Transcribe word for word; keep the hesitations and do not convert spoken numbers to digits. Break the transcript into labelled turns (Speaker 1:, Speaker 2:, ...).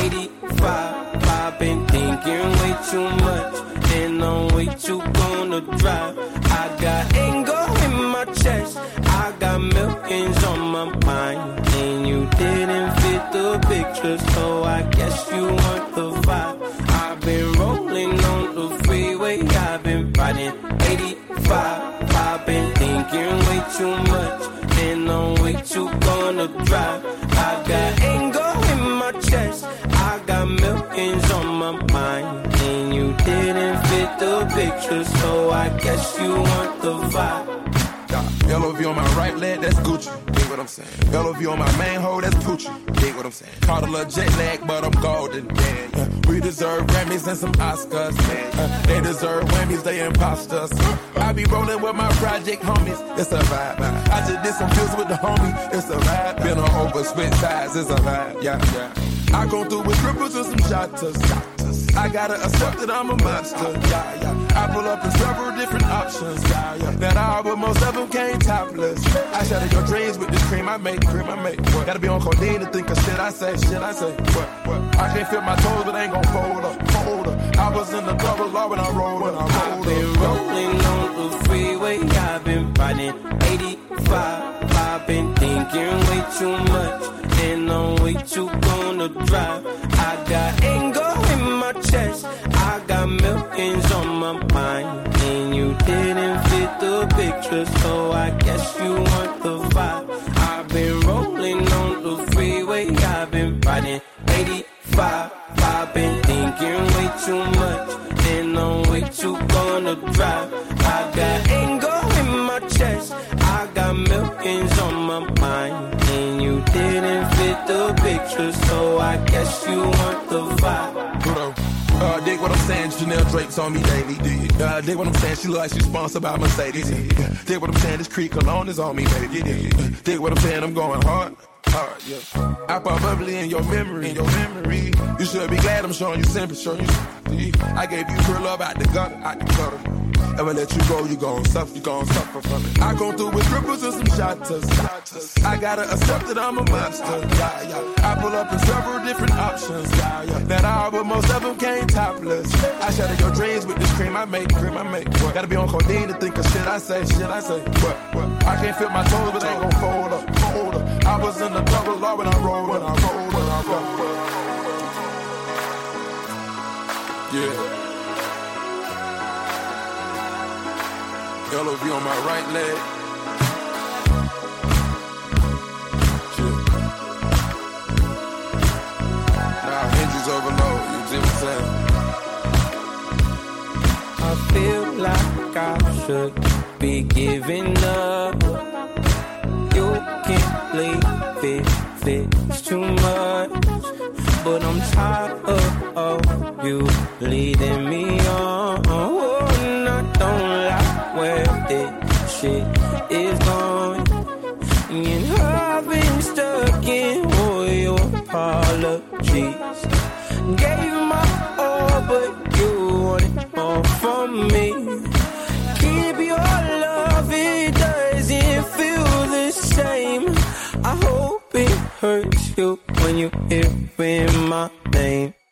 Speaker 1: eighty-five. I've been thinking way too much, and I'm way too gonna drive. I got anger in my chest, I got millions on my mind, and you didn't fit the picture, so I guess you want the vibe. I've been rolling on the freeway, I've been riding eighty-five. I've been thinking way too much, and I'm way too gonna drive. I got anger in my chest, I got millions on my mind, and you didn't fit the picture, so I guess you want the vibe.
Speaker 2: L O V on my right leg, that's Gucci. Dig what I'm saying. L O V on my main hoe, that's Poochie. Dig what I'm saying. Caught a little jet lag, but I'm golden. Yeah, yeah. We deserve Grammys and some Oscars. Yeah. Uh, they deserve whammies, they imposters. I be rolling with my project homies. It's a vibe. I just did some deals with the homie. It's a vibe. Been on over, split sides. It's a vibe. Yeah, yeah. I go through with triples and some shotters. I gotta accept that I'm a monster. Yeah, yeah. I pull up in several different options. Yeah, yeah. That all, but most of them came topless. I shatter your dreams with this cream I make, cream I make. What? Gotta be on codeine to think of shit I say, shit I say. What? What? I can't feel my toes, but ain't gon' fold up, fold up. I was in the double law when I rolled, when I rolled
Speaker 1: I've been up. rolling on the freeway, I've been riding eighty-five. I've been thinking way too much, and I'm way too gonna drive. I got anger in my chest, I got millions on my mind, and you didn't fit the picture, so I guess you want the vibe. I've been rolling on the freeway, I've been riding eighty-five. I've been thinking way too much, and I'm way too gonna drive. I got anger in my chest, I got millions on my mind, and you didn't fit the picture, so I guess you want the vibe.
Speaker 2: Bro, uh, dig what I'm saying, Chanel drapes on me daily. Dig, uh, dig what I'm saying, she look like she's sponsored by Mercedes. Yeah. Dig what I'm saying, this Creek cologne is on me, baby. Dig, dig what I'm saying, I'm going hard. Hard, yeah. I pop bubbly in your memory, in your memory. You should be glad I'm showing you sympathy, showing you sympathy. I gave you pure love out the gutter, out the gutter. Ever let you go, you gon' suffer, you gon' suffer from it. I go through with triples and some shotters. I gotta accept that I'm a monster. Yeah, yeah. I pull up in several different options. Yeah, yeah. That all, but most of them came topless. I shatter your dreams with this cream I make, cream I make. What? Gotta be on codeine to think of shit I say, shit I say. What? What? I can't feel my toes, but ain't gon' fold up, fold up. I was in the double law when I rolled, when I rolled, when I rolled. Yeah. L O V on my right leg. Shit. Now hinges overload, you see what I'm saying?
Speaker 1: I feel like I should be giving up. You can't leave it, it's too much. But I'm tired of, of you leading me on. Oh, and I don't like where this shit is going. And I've been stuck in all your apologies. Gave my all, but you wanted more from me. Keep your love, it doesn't feel the same. I hope it hurts you when you hear my name.